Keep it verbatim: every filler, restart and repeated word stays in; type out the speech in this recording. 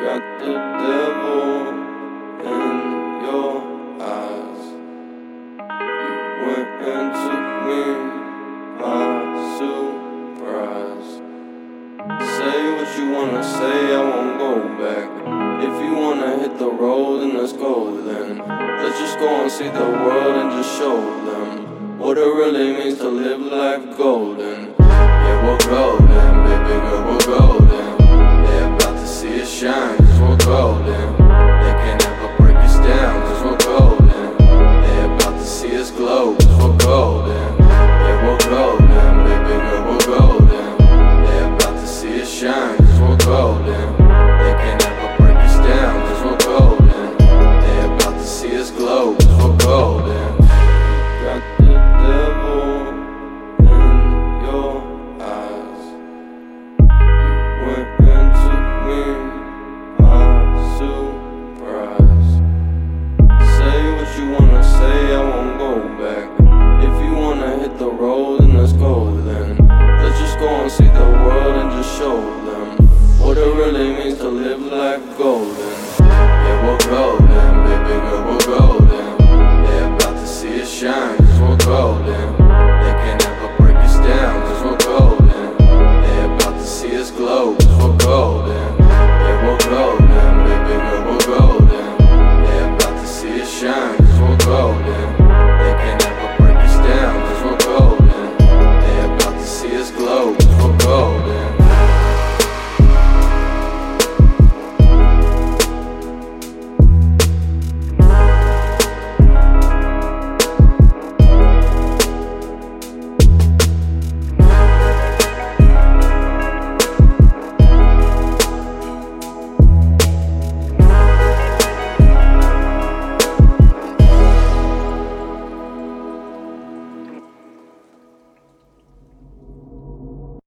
Got the devil in your eyes. You went and took me by surprise. Say what you wanna say, I won't go back. If you wanna hit the road, then let's go then. Let's just go and see the world and just show them what it really means to live life golden. Yeah, we're golden, baby girl, we're golden. They're about to see us shine, cause we're golden. They can't ever break us down, cause we're golden. They're about to see us glow, cause we're golden. Yeah, we're golden, baby girl, we're golden. They're about to see us shine, cause we're golden. They can't ever break us down, cause we're golden. They're about to see us glow, cause we're golden. Got the devil in your eyes. You went and took me by surprise. Say what you wanna say, I won't go back. If you wanna hit the road, then let's go then. Let's just go and see the world and just show them what it really means to live life golden. Yeah, we're golden, baby girl, we're golden. They're about to see us shine, cause we're golden.